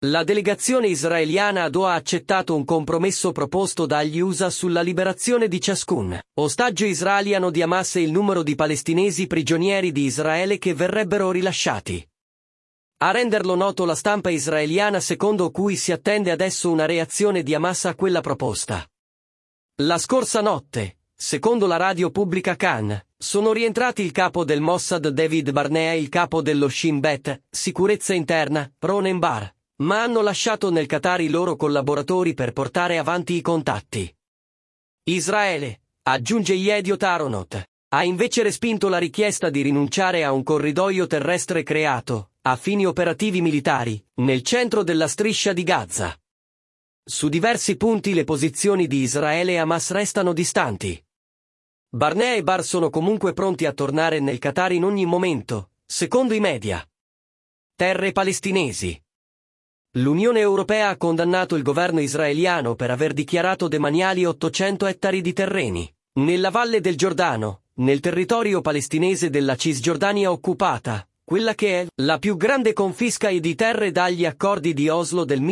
La delegazione israeliana a Doha ha accettato un compromesso proposto dagli USA sulla liberazione di ciascun ostaggio israeliano di Hamas e il numero di palestinesi prigionieri di Israele che verrebbero rilasciati. A renderlo noto la stampa israeliana, secondo cui si attende adesso una reazione di Hamas a quella proposta. La scorsa notte, secondo la radio pubblica Kan, sono rientrati il capo del Mossad David Barnea e il capo dello Shin Bet, sicurezza interna, Ronen Bar, ma hanno lasciato nel Qatar i loro collaboratori per portare avanti i contatti. Israele, aggiunge Yediot Aharonot, ha invece respinto la richiesta di rinunciare a un corridoio terrestre creato, a fini operativi militari, nel centro della striscia di Gaza. Su diversi punti le posizioni di Israele e Hamas restano distanti. Barnea e Bar sono comunque pronti a tornare nel Qatar in ogni momento, secondo i media. Terre palestinesi. L'Unione Europea ha condannato il governo israeliano per aver dichiarato demaniali 800 ettari di terreni, nella valle del Giordano, nel territorio palestinese della Cisgiordania occupata, quella che è la più grande confisca di terre dagli accordi di Oslo del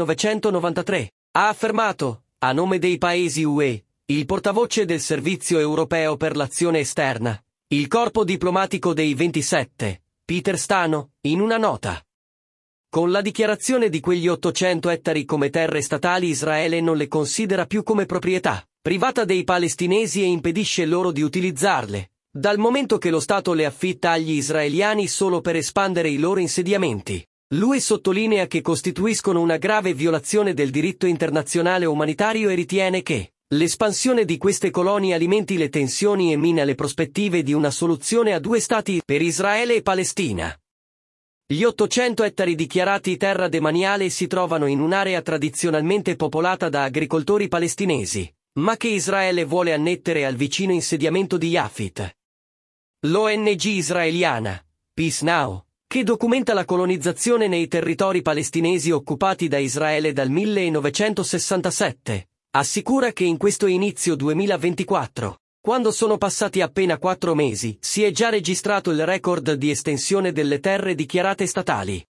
1993, ha affermato, a nome dei paesi UE, il portavoce del Servizio Europeo per l'Azione Esterna, il corpo diplomatico dei 27, Peter Stano, in una nota. Con la dichiarazione di quegli 800 ettari come terre statali, Israele non le considera più come proprietà privata dei palestinesi e impedisce loro di utilizzarle, dal momento che lo Stato le affitta agli israeliani solo per espandere i loro insediamenti. L'UE sottolinea che costituiscono una grave violazione del diritto internazionale umanitario e ritiene che l'espansione di queste colonie alimenti le tensioni e mina le prospettive di una soluzione a due stati per Israele e Palestina. Gli 800 ettari dichiarati terra demaniale si trovano in un'area tradizionalmente popolata da agricoltori palestinesi, ma che Israele vuole annettere al vicino insediamento di Yafit. L'ONG israeliana, Peace Now, che documenta la colonizzazione nei territori palestinesi occupati da Israele dal 1967, assicura che in questo inizio 2024, quando sono passati appena 4 mesi, si è già registrato il record di estensione delle terre dichiarate statali.